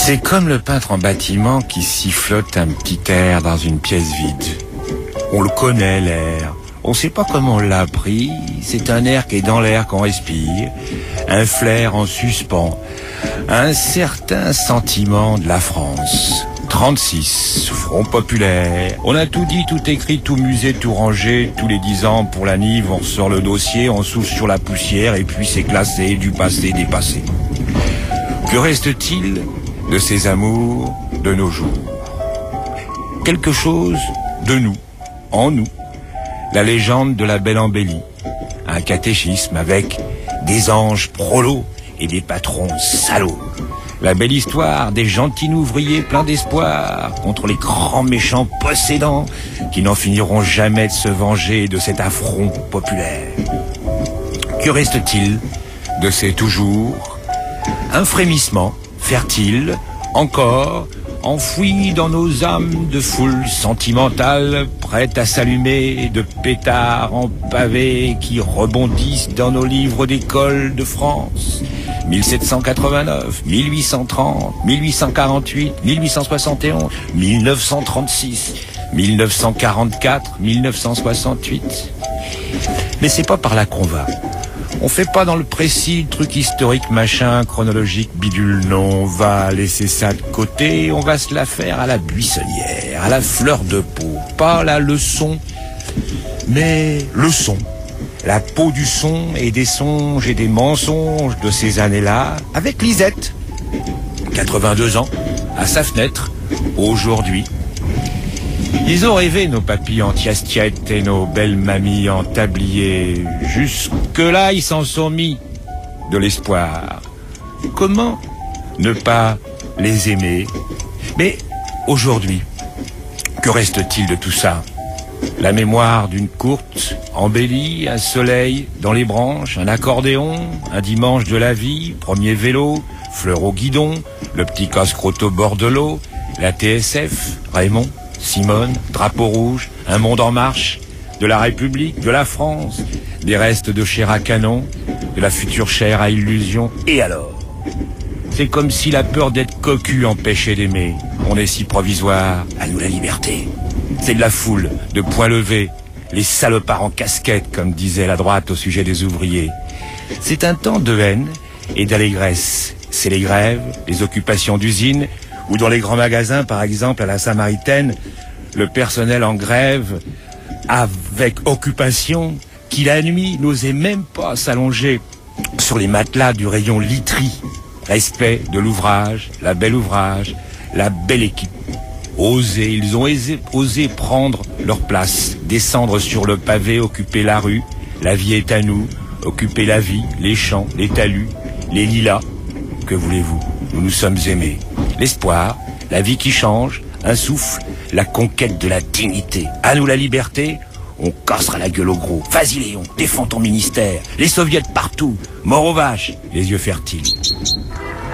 C'est comme le peintre en bâtiment qui sifflote un petit air dans une pièce vide. On le connaît, l'air. On sait pas comment on l'a pris. C'est un air qui est dans l'air qu'on respire. Un flair en suspens. Un certain sentiment de la France. 36, Front populaire. On a tout dit, tout écrit, tout musé, tout rangé. Tous les 10 ans, pour la Nive, on ressort le dossier, on souffle sur la poussière et puis c'est classé, du passé dépassé. Que reste-t-il de ces amours de nos jours? Quelque chose de nous, en nous. La légende de la belle embellie. Un catéchisme avec des anges prolos et des patrons salauds. La belle histoire des gentils ouvriers pleins d'espoir contre les grands méchants possédants qui n'en finiront jamais de se venger de cet affront populaire. Que reste-t-il de ces toujours? Un frémissement fertile, encore, enfoui dans nos âmes de foule sentimentale, prête à s'allumer de pétards en pavé qui rebondissent dans nos livres d'école de France. 1789, 1830, 1848, 1871, 1936, 1944, 1968. Mais c'est pas par là qu'on va. On fait pas dans le précis, truc historique, machin, chronologique, bidule, non. On va laisser ça de côté, on va se la faire à la buissonnière, à la fleur de peau. Pas la leçon, mais le son. La peau du son et des songes et des mensonges de ces années-là, avec Lisette, 82 ans, à sa fenêtre, aujourd'hui. Ils ont rêvé, nos papis en tiastiette et nos belles mamies en tablier. Jusque-là, ils s'en sont mis de l'espoir. Comment ne pas les aimer? Mais aujourd'hui, que reste-t-il de tout ça? La mémoire d'une courte embellie, un soleil dans les branches, un accordéon, un dimanche de la vie, premier vélo, fleur au guidon, le petit casse-croûte au bord de l'eau, la TSF, Raymond, Simone, drapeau rouge, un monde en marche, de la République, de la France, des restes de chair à canon, de la future chair à illusion. Et alors? C'est comme si la peur d'être cocu empêchait d'aimer. On est si provisoire, à nous la liberté. C'est de la foule, de poings levés, les salopards en casquette, comme disait la droite au sujet des ouvriers. C'est un temps de haine et d'allégresse. C'est les grèves, les occupations d'usines, ou dans les grands magasins, par exemple, à la Samaritaine, le personnel en grève, avec occupation, qui la nuit n'osait même pas s'allonger sur les matelas du rayon literie. Respect de l'ouvrage, la belle équipe. Ils ont osé prendre leur place, descendre sur le pavé, occuper la rue. La vie est à nous, occuper la vie, les champs, les talus, les lilas. Que voulez-vous? Nous nous sommes aimés. L'espoir, la vie qui change, un souffle, la conquête de la dignité. À nous la liberté, on cassera la gueule au gros. Vas-y Léon, défends ton ministère. Les soviets partout, mort aux vaches, les yeux fertiles.